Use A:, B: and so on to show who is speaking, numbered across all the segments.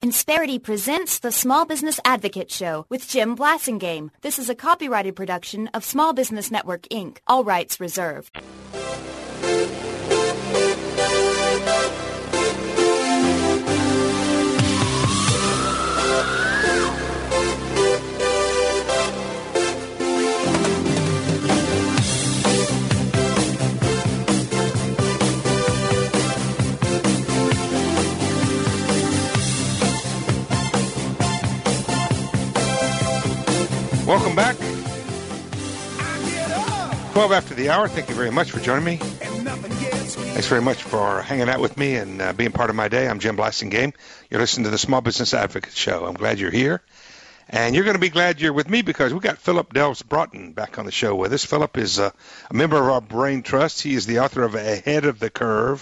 A: Insperity presents the Small Business Advocate Show with Jim Blasingame. This is a copyrighted production of Small Business Network, Inc., all rights reserved.
B: Welcome back. 12 after the hour. Thank you very much for joining me. Thanks very much for hanging out with me and being part of my day. I'm Jim Blasingame. You're listening to the Small Business Advocate Show. I'm glad you're here. And you're going to be glad you're with me because we got Philip Delves Broughton back on the show with us. Philip is a member of our Brain Trust. He is the author of Ahead of the Curve.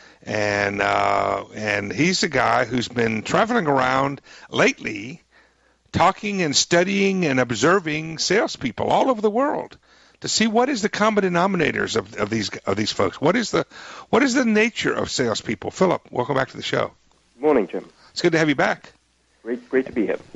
B: And he's a guy who's been traveling around lately talking and studying and observing salespeople all over the world to see what is the common denominators of these folks. What is the nature of salespeople? Philip, welcome back to the show.
C: Good morning, Jim.
B: It's good to have you back.
C: Great to be here.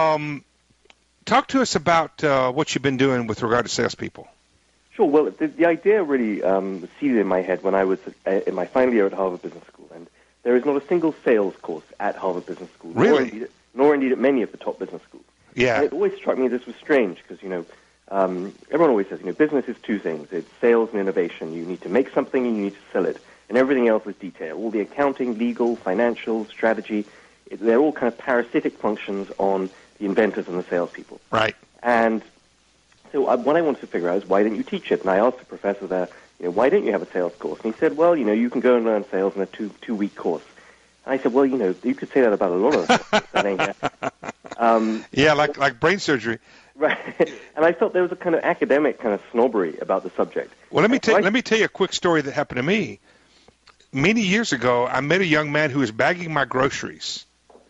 B: Talk to us about what you've been doing with regard to salespeople.
C: Sure. Well, the idea really was seeded in my head when I was in my final year at Harvard Business School, and there is not a single sales course at Harvard Business School.
B: Really?
C: Nor indeed at many of the top business schools.
B: Yeah.
C: And it always struck me this was strange because, everyone always says, business is two things. It's sales and innovation. You need to make something and you need to sell it. And everything else is detail. All the accounting, legal, financial, strategy, they're all kind of parasitic functions on the inventors and the salespeople.
B: Right.
C: And so what I wanted to figure out is why didn't you teach it? And I asked the professor there, why don't you have a sales course? And he said, well, you can go and learn sales in a two-week course. And I said, well, you could say that about a lot of that ain't it.
B: Yeah, like brain surgery.
C: Right. And I felt there was a kind of academic kind of snobbery about the subject.
B: Well, let me tell you a quick story that happened to me. Many years ago, I met a young man who was bagging my groceries.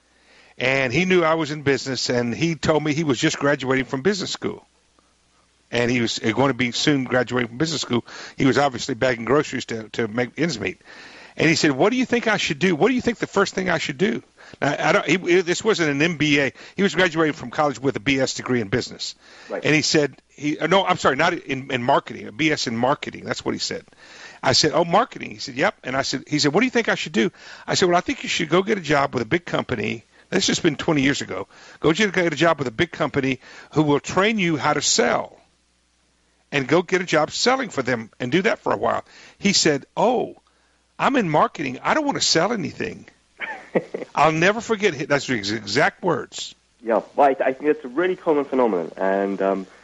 B: And he knew I was in business, and he told me he was just graduating from business school. And he was going to be soon graduating from business school. He was obviously bagging groceries to make ends meet. And he said, what do you think I should do? What do you think the first thing I should do? Now, this wasn't an MBA. He was graduating from college with a BS degree in business. Right. And he said, not in marketing, a BS in marketing. That's what he said. I said, oh, marketing. He said, yep. And he said, what do you think I should do? I said, well, I think you should go get a job with a big company. This has been 20 years ago. Go get a job with a big company who will train you how to sell. And go get a job selling for them and do that for a while. He said, oh, I'm in marketing. I don't want to sell anything. I'll never forget it. That's his exact words.
C: Yeah, well, I think it's a really common phenomenon. And,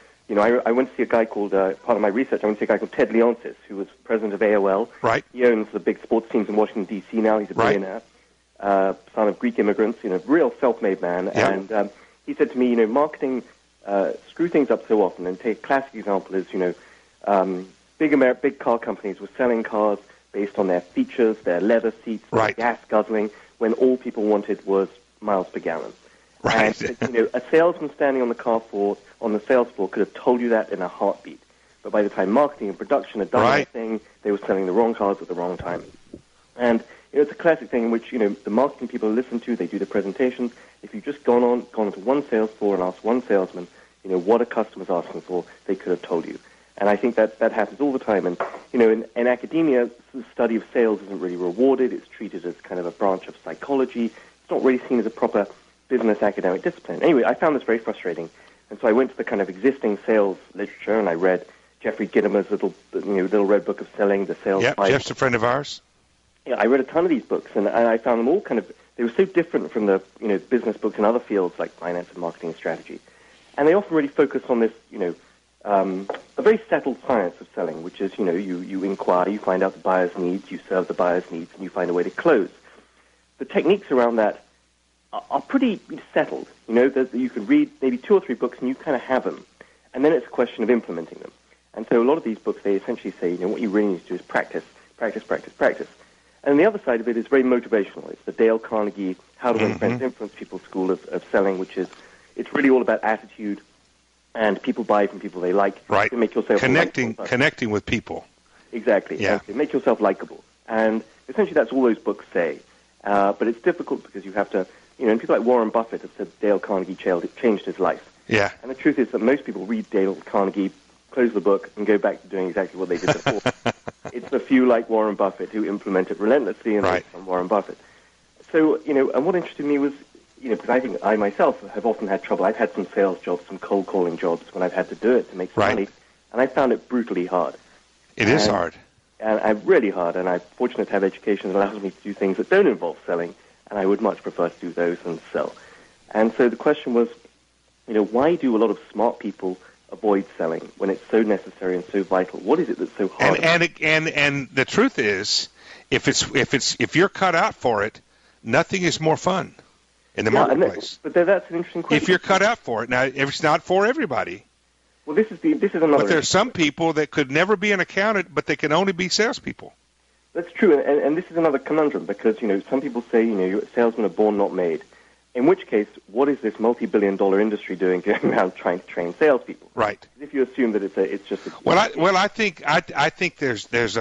C: I went to see a guy called, part of my research, I went to see a guy called Ted Leonsis, who was president of AOL.
B: Right.
C: He owns the big sports teams in Washington, D.C. now. He's a billionaire, son of Greek immigrants, real self-made man. Yeah. And he said to me, marketing screw things up so often. And take a classic example is, big car companies were selling cars based on their features, their leather seats, their gas guzzling, when all people wanted was miles per gallon.
B: Right.
C: And, a salesman standing on the sales floor could have told you that in a heartbeat. But by the time marketing and production had done their thing, they were selling the wrong cars at the wrong time. And it's a classic thing in which, the marketing people listen to, they do the presentations. If you've just gone to one sales floor and asked one salesman, what a customer's asking for, they could have told you. And I think that happens all the time. And, in academia, the study of sales isn't really rewarded. It's treated as kind of a branch of psychology. It's not really seen as a proper business academic discipline. Anyway, I found this very frustrating. And so I went to the kind of existing sales literature, and I read Jeffrey Gitomer's little red book of selling, the sales
B: Yep,
C: Bible.
B: Jeff's a friend of ours.
C: Yeah, I read a ton of these books, and I found them all they were so different from the, business books in other fields like finance and marketing and strategy. And they often really focus on this, a very settled science of selling, which is, you inquire, you find out the buyer's needs, you serve the buyer's needs, and you find a way to close. The techniques around that are pretty settled. That you can read maybe 2 or 3 books and you kind of have them. And then it's a question of implementing them. And so a lot of these books, they essentially say, what you really need to do is practice, practice, practice, practice. And the other side of it is very motivational. It's the Dale Carnegie How to Win Friends, Influence People school of selling, which is, it's really all about attitude, and people buy from people they like.
B: Right.
C: To make yourself
B: connecting with people.
C: Exactly.
B: Yeah.
C: Make yourself likable. And essentially that's all those books say. But it's difficult because you have to, and people like Warren Buffett have said Dale Carnegie changed his life.
B: Yeah.
C: And the truth is that most people read Dale Carnegie, close the book, and go back to doing exactly what they did before. It's the few like Warren Buffett who implement it relentlessly, and
B: right.
C: from Warren Buffett. So, and what interested me was, because I think I myself have often had trouble. I've had some sales jobs, some cold calling jobs when I've had to do it to make some money, and I found it brutally hard.
B: It is hard.
C: And really hard, and I'm fortunate to have education that allows me to do things that don't involve selling, and I would much prefer to do those than sell. And so the question was, why do a lot of smart people avoid selling when it's so necessary and so vital? What is it that's so hard?
B: And the truth is, if you're cut out for it, nothing is more fun in the marketplace.
C: But that's an interesting question.
B: If you're cut out for it, now it's not for everybody.
C: Well, this is another.
B: But there's some people that could never be an accountant, but they can only be salespeople.
C: That's true, and this is another conundrum because some people say salesmen are born not made. In which case, what is this multi-billion-dollar industry doing going around trying to train salespeople?
B: Right.
C: If you assume that it's just.
B: I think there's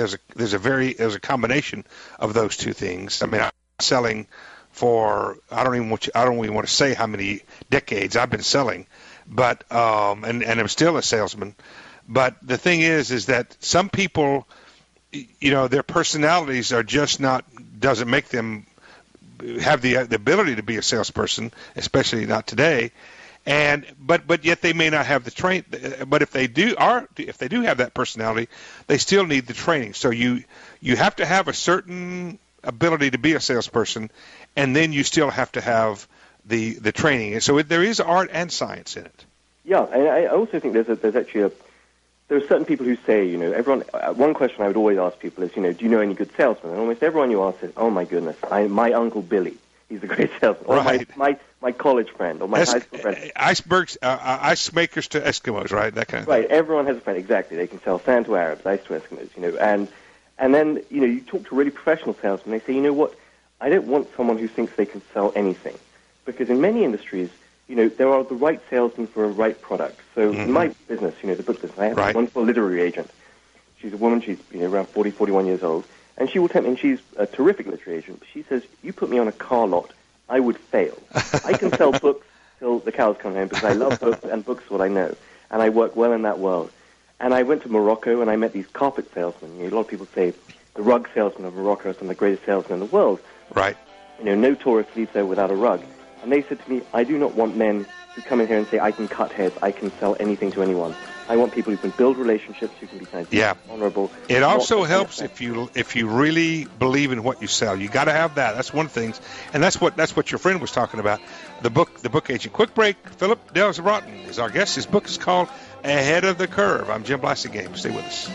B: a combination of those two things. I mean, I'm selling for I don't even want to say how many decades I've been selling, but and I'm still a salesman. But the thing is that some people, their personalities are just doesn't make them have the ability to be a salesperson, especially not today. But yet they may not have the train. But if they do have that personality, they still need the training. So you have to have a certain ability to be a salesperson, and then you still have to have the training. And so there is art and science in it.
C: Yeah, and I also think there are certain people who say, everyone. One question I would always ask people is, do you know any good salesmen? And almost everyone you ask says, oh my goodness, my Uncle Billy, he's a great salesman. Or
B: right.
C: my college friend, or my high school friend.
B: Ice makers to Eskimos, right? That kind of thing.
C: Right. Everyone has a friend. Exactly. They can sell sand to Arabs, ice to Eskimos. And then you talk to really professional salesmen. They say, you know what? I don't want someone who thinks they can sell anything, because in many industries, there are the right salesmen for a right product. So in my business, the book business, I have a wonderful literary agent. She's a woman. She's around 40, 41 years old, and she will tell me. And she's a terrific literary agent. But she says, "You put me on a car lot, I would fail. I can sell books till the cows come home because I love books, and books are what I know, and I work well in that world." And I went to Morocco and I met these carpet salesmen. A lot of people say the rug salesmen of Morocco are some of the greatest salesmen in the world.
B: Right.
C: No tourist leaves there without a rug. And they said to me, I do not want men who come in here and say, I can cut heads, I can sell anything to anyone. I want people who can build relationships, who can be kind of honorable.
B: It also helps if you really believe in what you sell. You got to have that. That's one of the things, and that's what your friend was talking about. The book agent. Quick break. Philip Delves Broughton is our guest. His book is called Ahead of the Curve. I'm Jim Blasingame. Stay with us.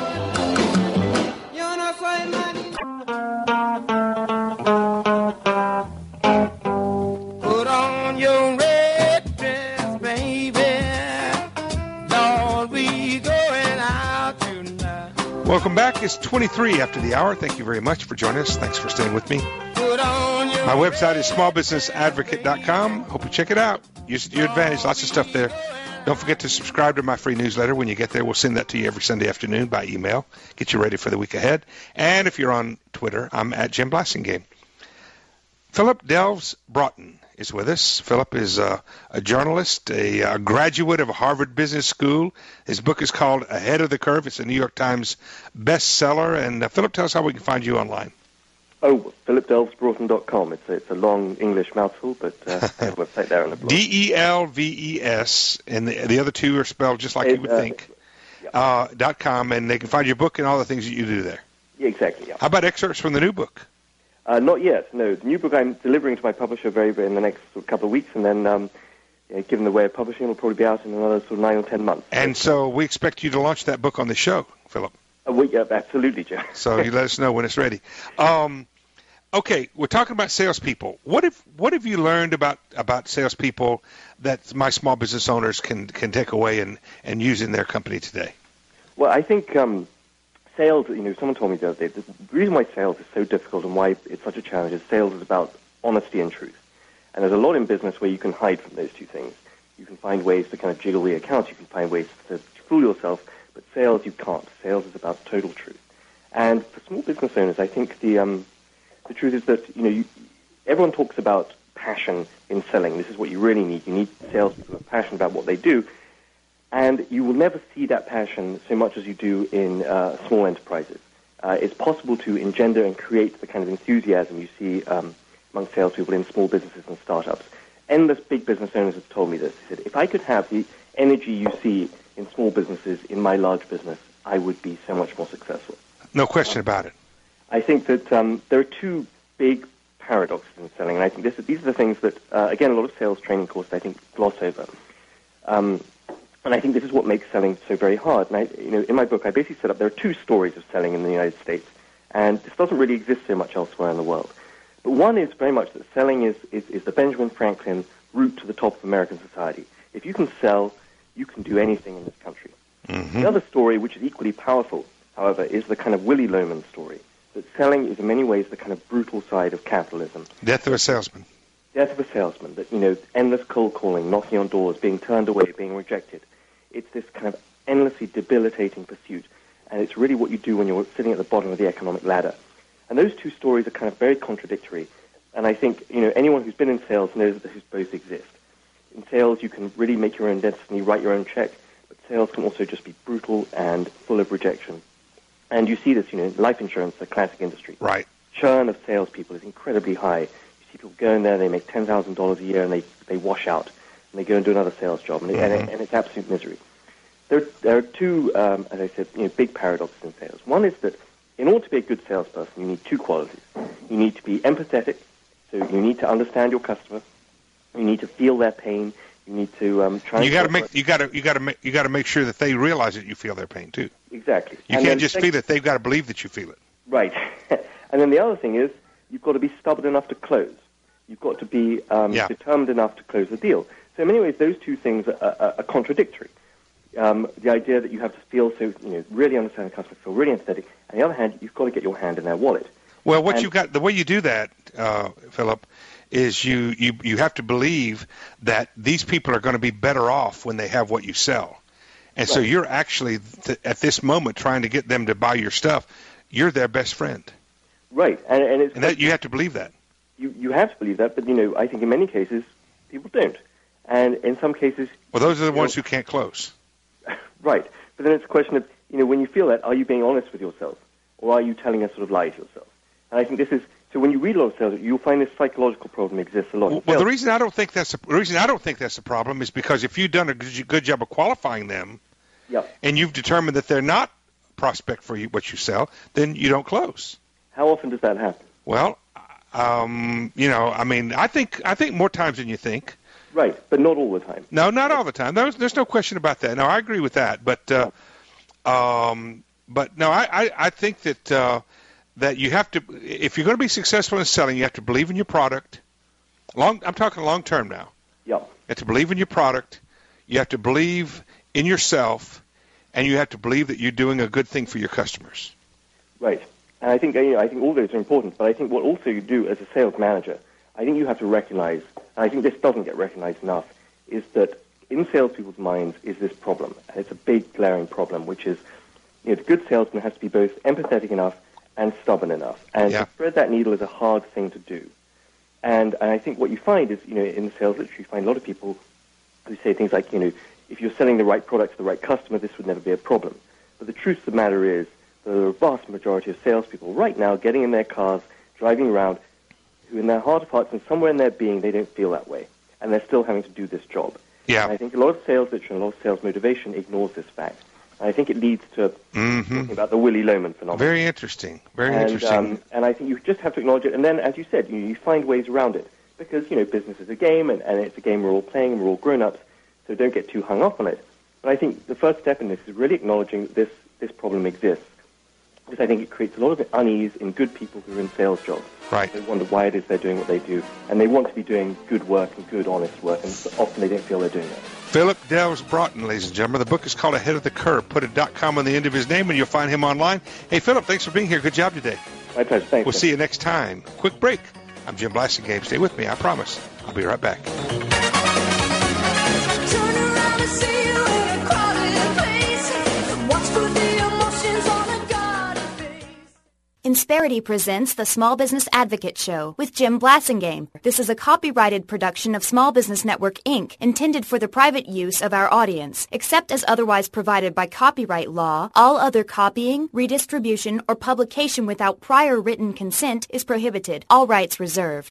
B: Welcome back. It's 23 after the hour. Thank you very much for joining us. Thanks for staying with me. My website is smallbusinessadvocate.com. Hope you check it out. Use it to your advantage. Lots of stuff there. Don't forget to subscribe to my free newsletter. When you get there, we'll send that to you every Sunday afternoon by email. Get you ready for the week ahead. And if you're on Twitter, I'm at Jim Blasingame. Philip Delves Broughton is with us. Philip is a journalist, a graduate of Harvard Business School. His book is called Ahead of the Curve. It's a New York Times bestseller. And Philip, tell us how we can find you online.
C: Oh, philipdelvesbroughton.com. It's a long English mouthful, but I have a website there on the blog.
B: DELVES, and the other two are spelled just like you would think. .com, and they can find your book and all the things that you do there.
C: Yeah, exactly. Yeah.
B: How about excerpts from the new book?
C: Not yet. No, the new book I'm delivering to my publisher very in the next couple of weeks, and then given the way of publishing, it'll probably be out in another sort of 9 or 10 months.
B: And so we expect you to launch that book on the show, Philip.
C: Absolutely, Joe.
B: So you let us know when it's ready. Okay, we're talking about salespeople. What have you learned about salespeople that my small business owners can take away and use in their company today?
C: Well, I think sales. Someone told me the other day the reason why sales is so difficult and why it's such a challenge is sales is about honesty and truth. And there's a lot in business where you can hide from those two things. You can find ways to kind of jiggle the accounts. You can find ways to fool yourself. But sales, you can't. Sales is about total truth. And for small business owners, I think the truth is that everyone talks about passion in selling. This is what you really need. You need salespeople who are passionate about what they do. And you will never see that passion so much as you do in small enterprises. It's possible to engender and create the kind of enthusiasm you see among salespeople in small businesses and startups. Endless big business owners have told me this. They said, if I could have the energy you see in small businesses in my large business, I would be so much more successful.
B: No question about it.
C: I think that there are two big paradoxes in selling, and I think these are the things that, again, a lot of sales training courses, I think, gloss over. And I think this is what makes selling so very hard. And in my book, I basically set up, there are two stories of selling in the United States, and this doesn't really exist so much elsewhere in the world. But one is very much that selling is the Benjamin Franklin route to the top of American society. If you can sell, you can do anything in this country. Mm-hmm. The other story, which is equally powerful, however, is the kind of Willy Loman story, that selling is in many ways the kind of brutal side of capitalism.
B: Death of a salesman.
C: Death of a salesman, that, endless cold calling, knocking on doors, being turned away, being rejected. It's this kind of endlessly debilitating pursuit, and it's really what you do when you're sitting at the bottom of the economic ladder. And those two stories are kind of very contradictory, and I think, anyone who's been in sales knows that those both exist. In sales, you can really make your own destiny, write your own check, but sales can also just be brutal and full of rejection. And you see this, life insurance, the classic industry.
B: Right.
C: Churn of salespeople is incredibly high. You see people go in there, they make $10,000 a year, and they wash out, and they go and do another sales job, and it's absolute misery. There are two, as I said, big paradoxes in sales. One is that in order to be a good salesperson, you need two qualities. You need to be empathetic, so you need to understand your customer. You need to feel their pain. You need to try. You
B: got to make sure that they realize that you feel their pain too.
C: Exactly.
B: You can't just feel it; they've got to believe that you feel it.
C: Right. And then the other thing is you've got to be stubborn enough to close. You've got to be determined enough to close the deal. So in many ways, those two things are contradictory. The idea that you have to feel so, really understand the customer, feel really empathetic. On the other hand, you've got to get your hand in their wallet.
B: Well, the way you do that, Philip, is you have to believe that these people are going to be better off when they have what you sell. And so you're actually, at this moment, trying to get them to buy your stuff. You're their best friend.
C: Right. And
B: that you have to believe that.
C: You have to believe that, but, I think in many cases, people don't. And in some cases...
B: Well, those are the ones who can't close.
C: Right. But then it's a question of, when you feel that, are you being honest with yourself? Or are you telling a sort of lie to yourself? And I think this is... So when you read a lot of sales, you'll find this psychological problem exists a lot.
B: Well, the reason I don't think that's the problem is because if you've done a good job of qualifying them, and you've determined that they're not a prospect for what you sell, then you don't close.
C: How often does that happen?
B: Well, I think more times than you think.
C: Right, but not all the time.
B: No, not all the time. There's no question about that. No, I agree with that. But no, I think that you have to, if you're going to be successful in selling, you have to believe in your product. I'm talking long term now.
C: Yeah.
B: You have to believe in your product. You have to believe in yourself, and you have to believe that you're doing a good thing for your customers.
C: Right. And I think all those are important. But I think what also you do as a sales manager, I think you have to recognize, and I think this doesn't get recognized enough, is that in salespeople's minds is this problem. And it's a big, glaring problem, which is, the good salesman has to be both empathetic enough and stubborn enough. And to thread that needle is a hard thing to do. And I think what you find is, in the sales literature, you find a lot of people who say things like, if you're selling the right product to the right customer, this would never be a problem. But the truth of the matter is, the vast majority of salespeople right now getting in their cars, driving around, who in their heart of hearts and somewhere in their being, they don't feel that way. And they're still having to do this job. Yeah. And I think a lot of sales literature and a lot of sales motivation ignores this fact. And I think it leads to talking about the Willy Loman phenomenon.
B: Very interesting. Very interesting.
C: And I think you just have to acknowledge it. And then, as you said, you find ways around it. Because, business is a game, and it's a game we're all playing, and we're all grown-ups, so don't get too hung up on it. But I think the first step in this is really acknowledging that this problem exists. Because I think it creates a lot of unease in good people who are in sales jobs.
B: Right.
C: They wonder why it is they're doing what they do, and they want to be doing good work and good, honest work, and often they don't feel they're doing that.
B: Philip Delves Broughton, ladies and gentlemen. The book is called Ahead of the Curve. Put a .com on the end of his name, and you'll find him online. Hey, Philip, thanks for being here. Good job today.
C: My pleasure. Thanks.
B: We'll see you next time. Quick break. I'm Jim Blasingame. Stay with me, I promise. I'll be right back.
A: Insperity presents the Small Business Advocate Show with Jim Blasingame. This is a copyrighted production of Small Business Network, Inc., intended for the private use of our audience. Except as otherwise provided by copyright law, all other copying, redistribution, or publication without prior written consent is prohibited. All rights reserved.